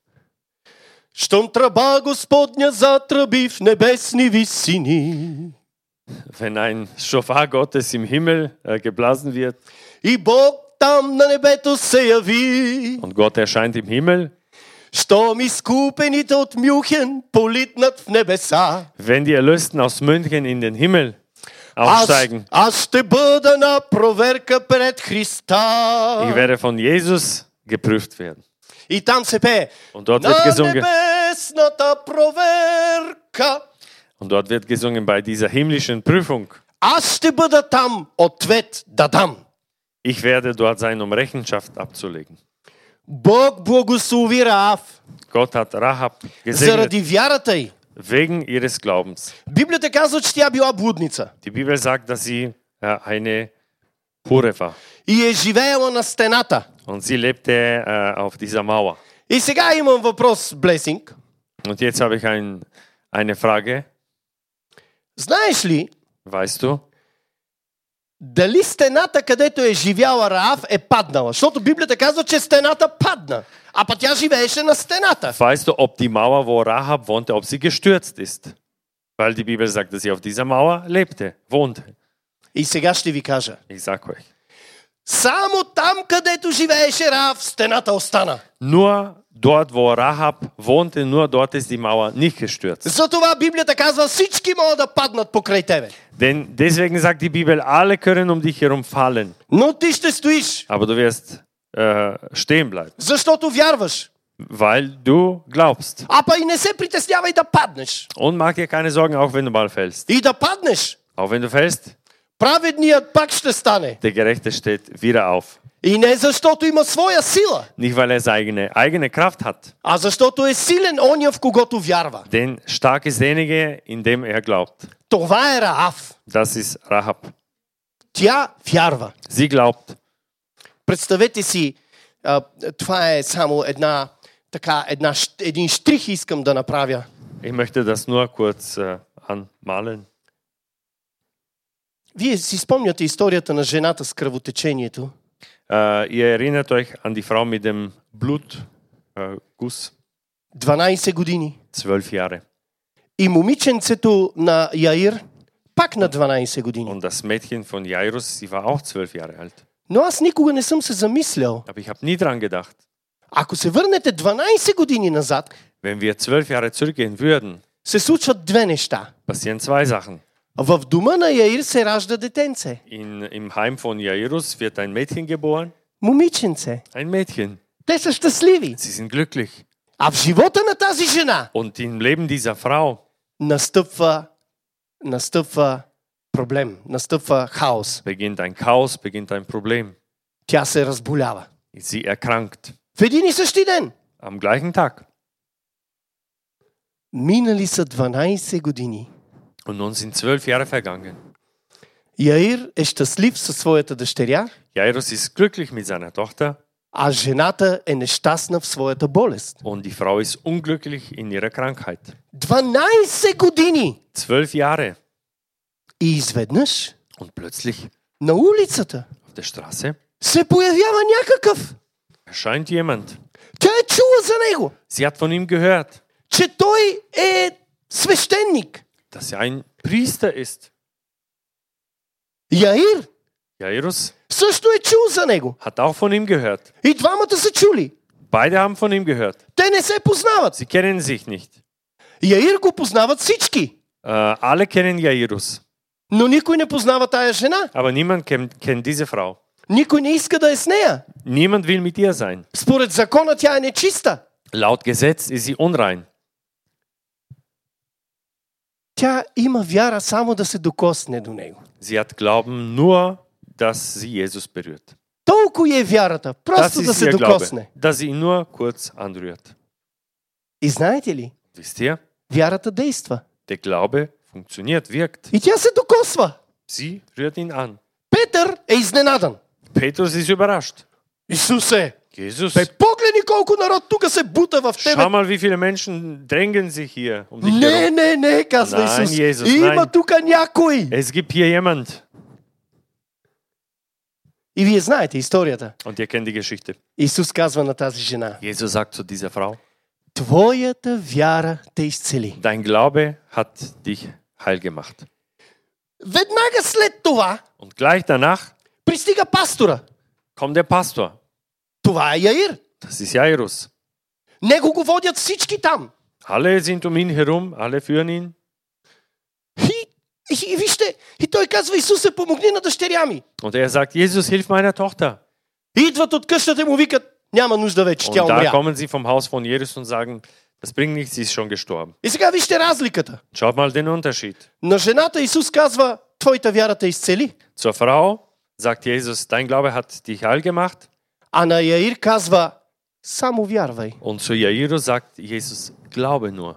Щом тръба Господня затръби в небесни висини. Wenn ein Schofar Gottes im Himmel geblasen wird И Бог там на небето се яви. und Gott erscheint im Himmel, Щом изкупените от Мюнхен политнат в небеса. wenn die Erlösten aus München in den Himmel aufsteigen, Аз ще бъда на проверка пред Христа. ich werde von Jesus geprüft werden. И там се пее. Und dort На wird gesungen, небесната проверка. und dort wird gesungen bei dieser himmlischen Prüfung. Аз ще бъда там, ответ да дам. Ich werde dort sein, um Rechenschaft abzulegen. Бог благослови Раав Gott hat Rahab gesegnet заради вярата й. wegen ihres Glaubens. Библията казва, че тя била блудница Die Bibel sagt, dass sie eine Hure war. и е живеела на стената. Und sie lebte auf dieser Mauer. И сега имам въпрос, Блесинг. Und jetzt habe ich eine Frage. Знаеш ли, Weißt du, дали стената, където е живяла Раав, е паднала? Защото Библията казва, че стената падна, а па тя живееше на стената. weißt du, ob die Mauer, wo Rahab wohnte, ob sie gestürzt ist? Weil die Bibel sagt, dass sie auf dieser Mauer lebte, wohnte. И сега ще ви кажа. Ich sag euch. Само там, където живееше Раав, стената остана. Nur dort, wo Rahab wohnte, nur dort ist die Mauer nicht gestürzt. Затова Библията казва, всички могат да паднат покрай тебе. Denn deswegen sagt die Bibel, alle können um dich herum fallen. Но ти ще стоиш, Aber du wirst stehen bleiben, защото вярваш. weil du glaubst. А па и не се притеснявай да паднеш. Und mach dir keine Sorgen, auch wenn du mal fällst. И да паднеш, Auch wenn du fällst, праведният пак ще стане. der Gerechte steht wieder auf. И не защото има своя сила, Nicht, weil er seine eigene Kraft hat, а защото е силен оня, в когото вярва. denn stark ist derjenige, in dem er glaubt. Това е Раав. Das ist Rahab. Тя вярва. Sie glaubt. Представете си, това е само един штрих искам да направя. Ich möchte das nur kurz anmalen. Вие си спомняте историята на жената с кръвотечението. Ihr erinnert euch an die Frau mit dem Blutguss, 12 години. 12 Jahre. И момиченцето на Яир, пак на 12 години. Und das Mädchen von Jairus, sie war auch 12 Jahre alt. Но аз никога не съм се замислял. Aber ich habe nie dran gedacht, Ако се върнете 12 години назад, wenn wir 12 Jahre zurückgehen würden, се случват две неща. passieren zwei Sachen. В дома на Яир се ражда детенце. Im Heim von Jairus wird ein Mädchen geboren. Момиченце. Ein Mädchen. Те са щастливи. Sie sind glücklich. А в живота на тази жена Und im Leben dieser Frau настъпва проблем, настъпва хаос. beginnt ein Chaos, beginnt ein Problem. Тя се разболява. Sie erkrankt. В един и същи ден. Am gleichen Tag. Минали са 12 години. Und nun sind 12 Jahre vergangen. Яир е щастлив със своята дъщеря, Jairus ist glücklich mit seiner Tochter а жената е нещастна в своята болест. und die Frau ist unglücklich in ihrer Krankheit. 12 години! 12 Jahre. И изведнъж Und plötzlich на улицата auf der Straße се появява някакъв. erscheint jemand. Тя е чула за него, Sie hat von ihm gehört, че той е свещеник. dass er ein Priester ist. Яир Jairus също е чул за него. hat auch von ihm gehört. И двамата са чули. Beide haben von ihm gehört. Те не се познават. Sie kennen sich nicht. Яир го познават всички, Alle kennen Jairus, но никой не познава тая жена. aber niemand kennt diese Frau. Никой не иска да е с нея. Niemand will mit ihr sein. Според закона тя е нечиста. Laut Gesetz ist sie unrein. Тя има вяра само да се докосне до него. Sie hat Glauben nur, dass sie Jesus berührt. Толкова е вярата, Das просто да ist се ihr докосне. Glaube, dass sie ihn nur kurz anrührt. И знаете ли, Wisst ihr? вярата действа. Der Glaube funktioniert, wirkt. И тя се докосва. Sie rührt ihn an. Петър е изненадан. Petrus ist überrascht. Исусе, Jesus, погледни колко народ тук се бута в тебе. schau mal, wie viele Menschen drängen sich hier um dich herum. Не, казва Nein, Исус. Jesus, Има nein. тук някой. Es gibt hier jemand. И вие знаете историята. Und ihr kennt die Geschichte. Исус казва на тази жена: Jesus sagt zu dieser Frau, твоята вяра те изцели. dein Glaube hat dich heil gemacht. Веднага след това Und gleich danach пристига пастора. kommt der Pastor. Това е Яир. Das ist Jairus. Него го водят всички там. Alle sind um ihn herum, alle führen ihn. И вижте, и той казва: Исусе, помогни на дъщеря ми. Und er sagt, Jesus, hilf meiner Tochter. Идват от къщата и му викат: няма нужда вече, Und тя da умря. kommen sie vom Haus von Jesus und sagen, das bringt nichts, sie ist schon gestorben. И сега вижте разликата. Schaut mal den Unterschied. На жената Исус казва: твоята вяра те изцели. Zur Frau sagt Jesus, dein Glaube hat dich heil gemacht. А на Яир казва: само вярвай. Und zu Jairus sagt Jesus, glaube nur.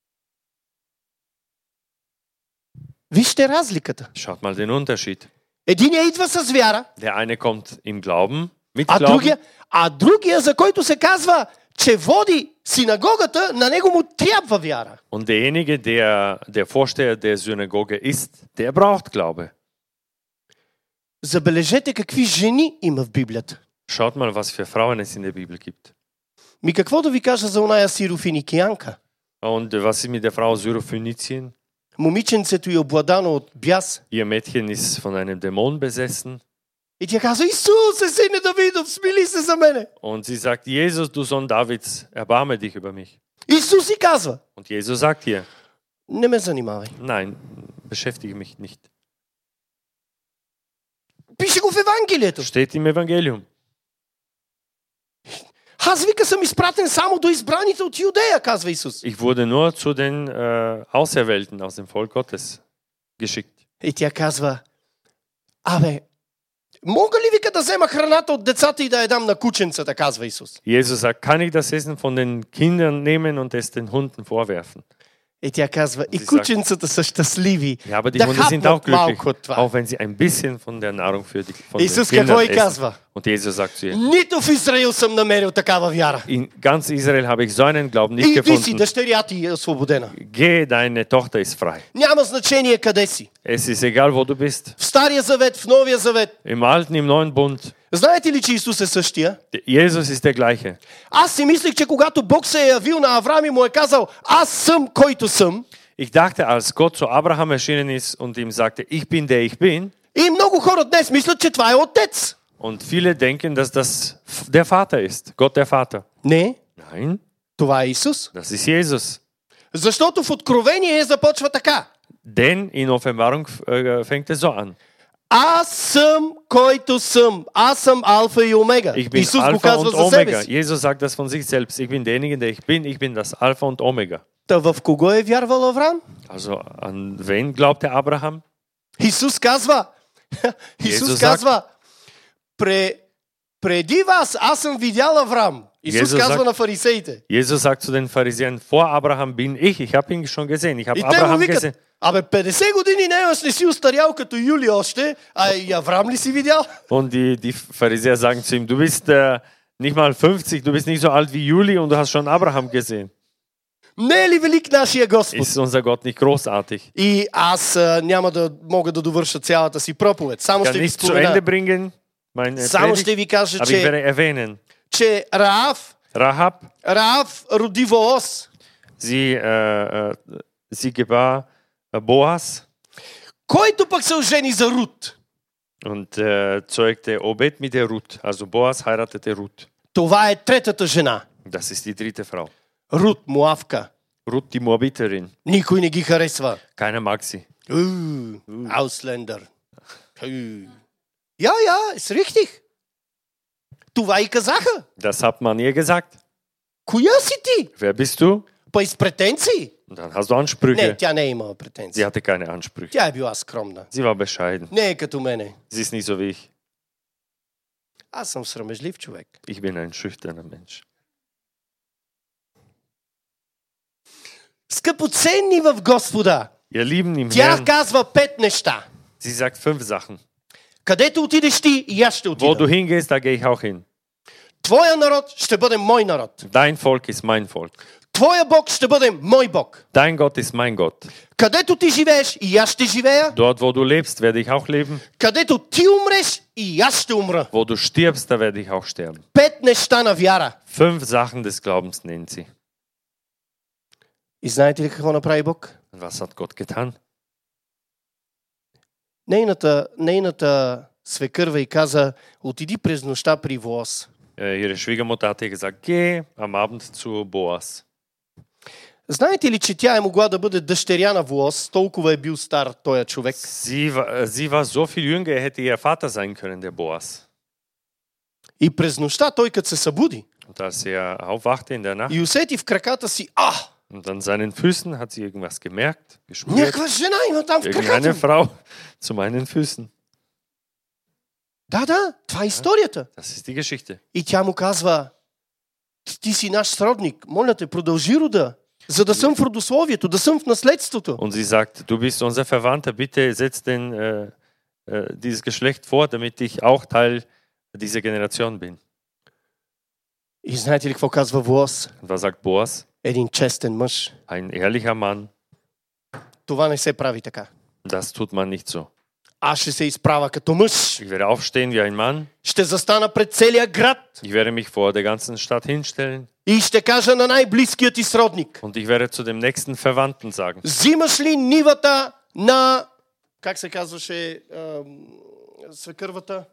Вижте разликата. Schaut mal den Unterschied. Единия идва с вяра, Der eine kommt im Glauben, mit а Glauben. другия, за който се казва, че води синагогата, на него му трябва вяра. Und derjenige, der Vorsteher der Synagoge ist, der braucht Glaube. Забележете какви жени има в Библията. Schaut mal, was für Frauen es in der Bibel gibt. Ми какво да ви кажа за оная сирофиникиянка? Und was ist mit der Frau Syrophönizien? Момиченцето е обладано от бяс. Ihr Mädchen ist von einem Dämon besessen. И тя казва: Исусе, сине Давидов, смили се за мене. Und sie sagt, Jesus, du Sohn Davids, erbarme dich über mich. Исус и казва: Und Jesus sagt ihr, не ме занимавай. nein, beschäftige mich nicht. Пише го в Евангелието. Steht im Evangelium. Аз вика съм изпратен само до избраните от Юдея, казва Исус. Ich wurde nur zu den Auserwählten aus dem Volk Gottes geschickt. И тя казва: абе, мога ли вика да взема храната от децата и да я дам на кученцата, казва Исус. Jesus sagt, kann ich das Essen von den Kindern nehmen und es den Hunden vorwerfen? И тя казва: и кученцата са щастливи Ja, aber die да Hunde sind auch хапнат glücklich, малко от това. auch wenn sie ein bisschen von der Nahrung für die von den Исус какво Kindern и essen. казва? Und Jesus sagt zu ihr, Нито в Израил съм намерил такава вяра. in ganz Israel habe ich so einen Glauben nicht Иди си, gefunden. дъщеря ти е освободена. Geh, deine Tochter ist frei. Няма значение къде си. Es ist egal, wo du bist. В Стария завет, в Новия завет. Im Alten, im Neuen Bund. Знаете ли, че Исус е същия? Jesus ist der gleiche. Аз си мислех, че когато Бог се е явил на Авраам и му е казал: аз съм който съм. Ich dachte, als Gott zu Abraham erschienen ist und ihm sagte, ich bin der ich bin. И много хора днес мислят, че това е отец. Und viele denken, dass das der Vater ist. Gott der Vater. Не, Nein, това е Исус. das ist Jesus. Защото в Откровение започва така: Denn in Offenbarung fängt es so an. аз съм който съм. Аз съм Алфа и Омега. Ich bin Исус го Alpha казва und за себе Omega. си. Jesus sagt das von sich selbst. Ich bin derjenige, der ich bin das Alpha und Omega. Та в кого е вярвал Авраам? Also an wen glaubte Abraham? Исус казва, Исус преди вас аз съм видял Авраам. Исус Jesus казва sagt- на фарисеите. Jesus sagt zu den Pharisäern, vor Abraham bin ich habe ihn schon gesehen. Ich habe И те му Abraham викат, gesehen. абе 50 години немаш, не си устарял като Юли още, а и Авраам ли си видял? Und die Pharisäer sagen zu ihm, du bist nicht mal 50, du bist nicht so alt wie Juli und du hast schon Abraham gesehen. Не е ли велик нашия Господ? Ist unser Gott nicht großartig? И аз няма да мога да довърша цялата си проповед. Само Ich ще kann ви nicht zu Ende спомена. bringen, meine Само Predigt, ще ви кажа, aber ich че, werde erwähnen. че Раав роди Воос, Sie gebar Boas който пък се ожени за Рут. und zeugte Obed mit der Ruth. Also Boas heiratete Ruth. Това е третата жена. Das ist die dritte Frau. Рут, Моавка. Ruth, die Moabiterin. Никой не ги харесва. Keiner mag sie. Ауслендър. Ja, ist richtig. Това и казаха. Das hat man ihr gesagt. Коя си ти? Wer bist du? Па из претенции? Und dann hast du Ansprüche. Не, тя не е имала Sie претенции. hatte keine Ansprüche. Тя е била скромна. Sie war bescheiden. Не е като мене. Sie ist nicht so wie ich. Аз съм срамежлив човек. Ich bin ein schüchterner Mensch. Скъпоценни в Господа. Ihr Lieben im Тя Herrn, казва 5 неща. sie sagt 5 Sachen. Където отидеш ти, и аз ще Wo du отида. hingehst, da gehe ich auch hin. Твоя народ ще бъде мой народ. Dein Volk ist mein Volk. Твоя Бог ще бъде мой Бог. Dein Gott ist mein Gott. Където ти живееш, и аз ще живея. Dort, wo du lebst, werde ich auch leben. Където ти умреш, и аз ще умра. Wo du stirbst, da werde ich auch sterben. 5 неща на вяра. 5 Sachen des Glaubens nennt sie. И знаете ли какво направи Бог? Und was hat Gott getan? Нейната свекърва и каза, отиди през нощта при Воос. Ihre Schwiegermutter hat ihr gesagt, geh am Abend zu Boas. Знаете ли, че тя е могла да бъде дъщеря на Воос, толкова е бил стар този човек? Sie war so viel jünger, er hätte ihr Vater sein können, der Boas. И през нощта той като се събуди Und als er aufwachte in der Nacht и усети в краката си, und an seinen Füßen hat sie irgendwas gemerkt, gespürt. някаква жена има там в Irgendeine краката. Frau zu meinen Füßen. Да, това е историята. Das ist die Geschichte. И тя му казва, ти си наш сродник, моля те, продължи рода, за да съм в родословието, да съм в наследството. Und sie sagt, du bist unser Verwandter, bitte setz dieses Geschlecht vor, damit ich auch Teil dieser Generation bin. И знаете ли какво казва Воос? Und was sagt Boas? Един честен мъж. Ein ehrlicher Mann. Това не се прави така. Das tut man nicht so. Аз ще се изправя като мъж. Ich werde aufstehen wie ein Mann. Ще застана пред целия град Ich werde mich vor der ganzen Stadt hinstellen. и ще кажа на най-близкият ти сродник. Und ich werde zu dem nächsten Verwandten sagen. Взимаш ли нивата на... Как се казваше свекървата?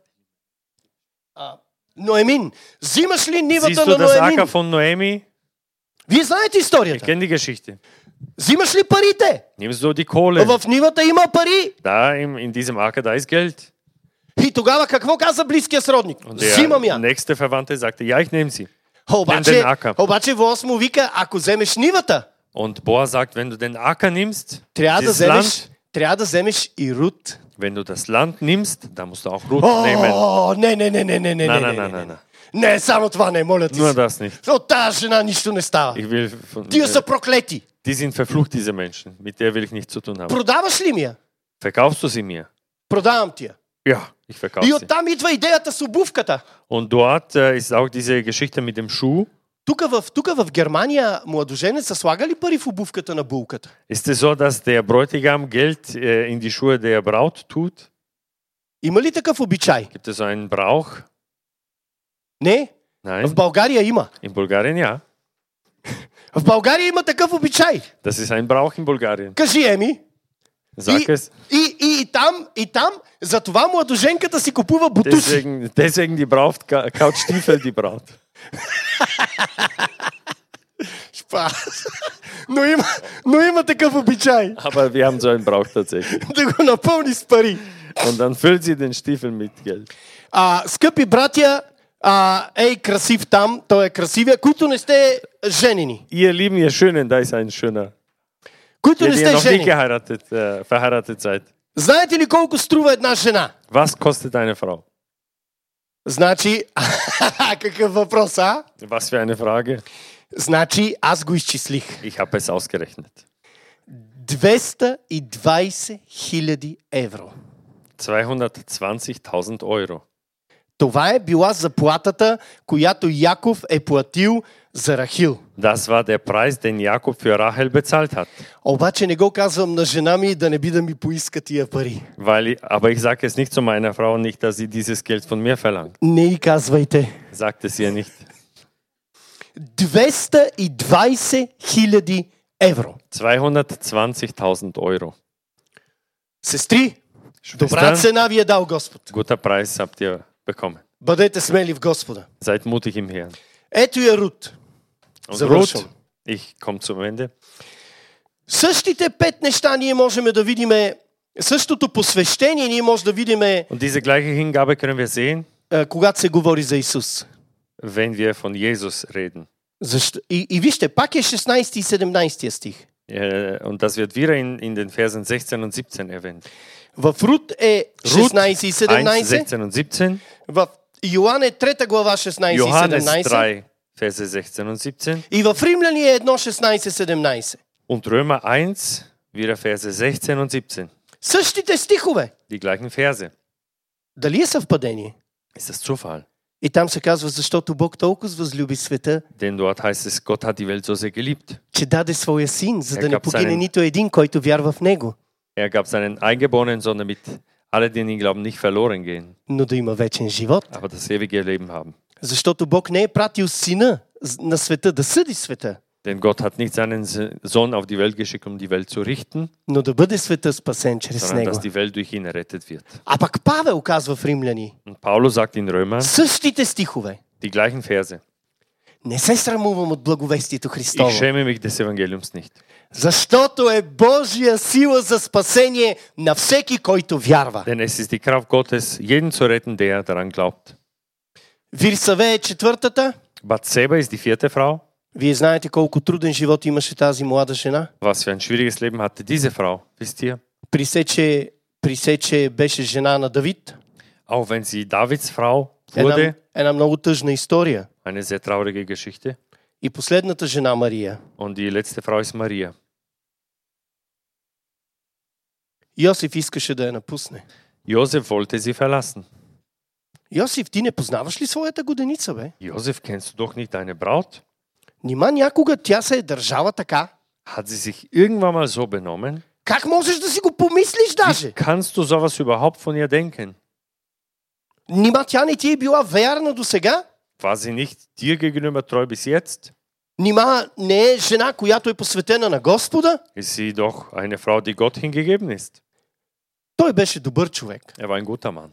Ноемин. Взимаш ли нивата Siehst du на das Acker Ноемин? von Noemi? Вие знаете Ich историята. kenne die Geschichte. Взимаш ли парите? Nimmst du die Kohle? В нивата има пари. Da in diesem Acker, da ist Geld. И тогава какво каза близкия сродник? Und Взимам der я. nächste Verwandte sagte, ja, ich nehme sie. Обаче Воос му вика, ако вземеш нивата, Und Boas sagt, wenn du den Acker nimmst, трябва да dieses Land, вземеш, трябва да вземеш и Рут. wenn du das Land nimmst, dann musst du auch Ruth nehmen. О, не. Nein. Не, само това не, моля ти Nur се. das nicht. От тази жена нищо не става. Ich will von, Тия са проклети. die sind verflucht, diese Menschen. Mit der will ich nichts zu tun haben. Продаваш ли ми я? Verkaufst du sie mir? Продавам ти я. Ja, ich verkaufe И sie. оттам идва идеята с обувката. Und dort ist auch diese Geschichte mit dem Schuh. Тук в Германия младоженец са слагали пари в обувката на булката. Ist es so, dass der Bräutigam Geld in die Schuhe der Braut tut? Има ли такъв обичай? Gibt es so einen Brauch? Не. В Nein. България има. In Bulgarien ja. В България има такъв обичай. Das ist ein Brauch in Bulgarien. Кажи, Еми. Sag es. И там, за това младоженката си купува бутуши. Deswegen die Braut kaut Stiefel, die Braut. Но има такъв обичай. Aber wir haben so einen Brauch tatsächlich. Да го напълни с пари. Und dann füllt sie den Stiefel mit Geld. Скъпи братя, ей красив там, той е красивия, които не сте женени. Ihr Lieben, ihr Schönen, da ist ein Schöner. Които Ihr, не die ihr сте noch nicht жени. verheiratet seid. Знаете ли колко струва една жена? Was kostet eine Frau? Значи, какъв въпрос, а? Was für eine Frage. Значи, аз го изчислих. Ich habe es ausgerechnet. 220 000 евро. 220.000 Euro. Това е била заплатата, която Яков е платил за Рахил. Das war der Preis, den Jakob für Rachel bezahlt hat. Обаче не го казвам на жена ми да не би да ми поиска тия пари. Aber ich sage es nicht zu meiner Frau, nicht, dass sie dieses Geld von mir verlangt. Не й казвайте. Sagt es ihr nicht. 220 000 евро. 220.000 Euro. Сестри, добра Schwestern, цена ви е дал Господ. guter Preis habt ihr bekommen. Бъдете смели в Господа. Seid mutig im Herrn. Ето я Рут. Und Завършвам. Ruth, ich komme zum Ende. Същите 5 неща ние можем да видим, същото посвещение ние можем да видим, Und diese gleiche Hingabe können wir sehen, когато се говори за Исус. wenn wir von Jesus reden. Защо? И вижте, пак е 16 и 17 стих. Und das wird wieder in den Versen 16 und 17 erwähnt. В Рут е 16 и 1, 17, 16 und 17. в Йоан е 3 глава 16 и Johannes 17 3, Verse 16 und 17. и в Римляни е 1, 16-17. Und Römer 1, wieder Verse 16 und 17. Същите стихове. Die gleichen Verse. Дали е съвпадение? Ist das Zufall? И там се казва, защото Бог толкова възлюби света, Denn dort heißt es, Gott hat die Welt so sehr geliebt. че даде своя син, за да не gab погине seinen- нито един, който вярва в него, Er gab seinen Eingeborenen, sondern damit alle, die in ihn glauben, nicht verloren gehen, но да има вечен живот. aber das ewige Leben haben. Защото Бог не е пратил сина на света да съди света, Denn Gott hat nicht seinen Sohn auf die Welt geschickt, um die Welt zu richten, но да бъде света спасен чрез sondern него. dass die Welt durch ihn errettet wird. А пък Павел казва в Римляни, Und Paulus sagt in Römer същите стихове. die gleichen Verse. Не се срамувам от благовестието Ich Христово, schäme mich des Evangeliums nicht. защото е Божия сила за спасение на всеки, който вярва. Denn es ist die Kraft Gottes, jeden zu retten, der daran glaubt. Вирсаве е четвъртата. Bathseba ist die vierte Frau. Вие знаете колко труден живот имаше тази млада жена. Was für ein schwieriges Leben hatte diese Frau, wisst ihr? Присече беше жена на Давид. Auch wenn sie Davids Frau wurde, Една много тъжна история. eine sehr traurige Geschichte. И последната жена Мария. Und die letzte Frau ist Maria. Йосиф искаше да я напусне. Josef wollte sie verlassen. Йосиф, ти не познаваш ли своята годеница, бе? Josef, kennst du doch nicht deine Braut? Нима някога тя се е държала така? Hat sie sich irgendwann mal so benommen? Как можеш да си го помислиш даже? Wie kannst du sowas überhaupt von ihr denken? Нима тя не ти е била вярна до сега? War sie nicht dir gegenüber treu bis jetzt? Нима не е жена, която е посветена на Господа? Ist sie doch eine Frau, die Gott hingegeben ist? Той беше добър човек. Er war ein guter Mann.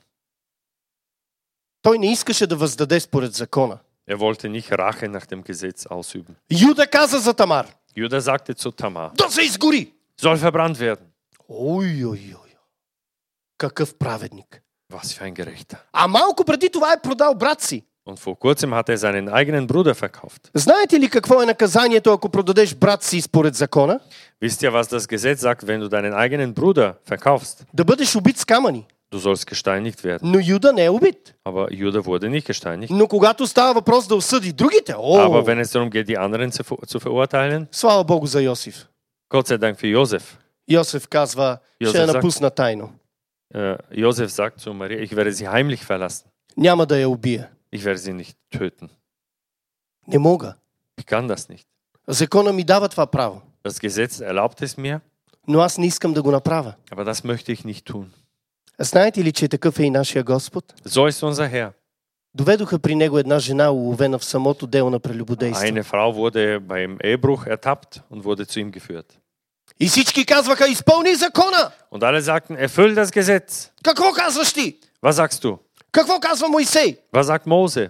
Той не искаше да въздаде според закона. Er wollte nicht Rache nach dem Gesetz ausüben. Юда каза за Тамар: Judah sagte zu Tamar, да се изгори. soll verbrannt werden. Ой. Какъв праведник. Was für ein Gerechter. А малко преди това е продал брат си. Und vor kurzem hat er seinen eigenen Bruder verkauft. Знаете ли какво е наказанието, ако продадеш брат си според закона? Wisst ihr, was das Gesetz sagt, wenn du deinen eigenen Bruder verkaufst? Да бъдеш убит с камъни. Du sollst gesteinigt werden. Но Юда не е убит. Aber Judah wurde nicht gesteinigt. Но когато става въпрос да осъди другите, Aber wenn es darum geht, die anderen zu verurteilen, слава Богу за Йосиф. Gott sei Dank für Josef. Йосиф казва, ще я напусна тайно. Josef sagt zu Maria, ich werde sie heimlich verlassen. Няма да я убия. Ich werde sie nicht töten. Не мога. Ich kann das nicht. Закона ми дава това право. Das Gesetz erlaubt es mir, Но аз не искам да го направя. aber das möchte ich nicht tun. Знаете ли, че такъв е и нашия Господ? So ist unser Herr. Доведоха при него една жена, уловена в самото дело на прелюбодейство. Eine Frau wurde beim Ehebruch ertappt und wurde zu ihm geführt. И всички казваха, изпълни закона! Und alle sagten, erfüll das Gesetz. Какво казваш ти? Was sagst du? Какво казва Мойсей? Was sagt Mose?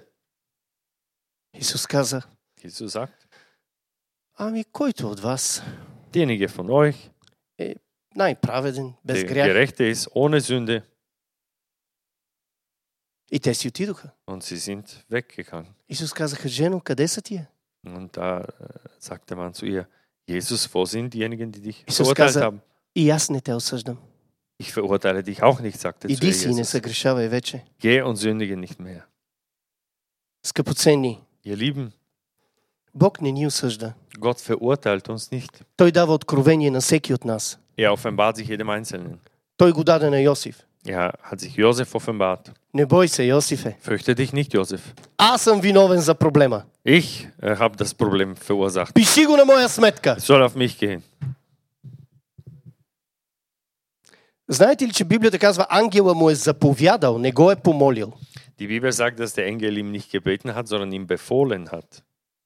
Исус каза, Jesus sagt, ами който от вас derjenige von euch, е най-праведен, без der грях? Gerechte ist, ohne Sünde. И те си отидоха. Und sie sind weggegangen. Исус казаха, жено, къде са тия? Und da sagte man zu ihr, Jesus, wo sind diejenigen, die dich Jesus verurteilt каза, haben? И аз не те осъждам. Ich verurteile dich auch nicht, sagte zu ihr Иди си и не Jesus. съгрешавай вече. Geh und sündige nicht mehr. Скъпоценни, Ihr Lieben, Бог не ни осъжда. Gott verurteilt uns nicht. Той дава откровение на всеки от нас. Er offenbart sich jedem Einzelnen. Той го даде на Йосиф. Er hat sich Josef offenbart. Не бой се, Йосифе. Fürchte dich nicht, Josef. Аз съм виновен за проблема. Ich habe das Problem verursacht. Пиши го на моя сметка. Es soll auf mich gehen. Знаете ли, че Библията казва, ангела му е заповядал, не го е помолил. Die Bibel sagt, dass der Engel ihm nicht gebeten hat, sondern ihm befohlen hat.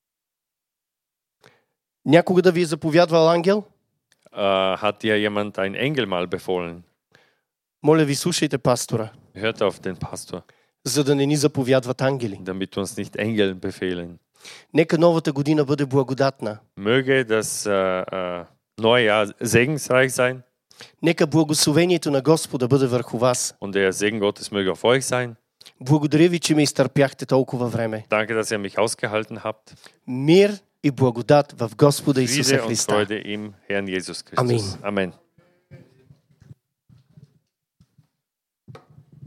Някога да ви е заповядвал ангел? Hat dir jemand ein Engel mal befohlen? Моля ви, слушайте пастора, Hört auf den Pastor, за да не ни заповядват ангели. damit uns nicht Engel befehlen. Нека новата година бъде благодатна. Möge das neue Jahr segensreich sein Нека благословението на Господа бъде върху вас. und der Segen Gottes möge auf euch sein. Благодаря ви, че ме изтърпяхте толкова време. Danke, dass ihr mich ausgehalten habt. Мир и благодат в Господа Исуса Friede und Христа. Freude im Herrn Jesus Christus. Amen. Amen.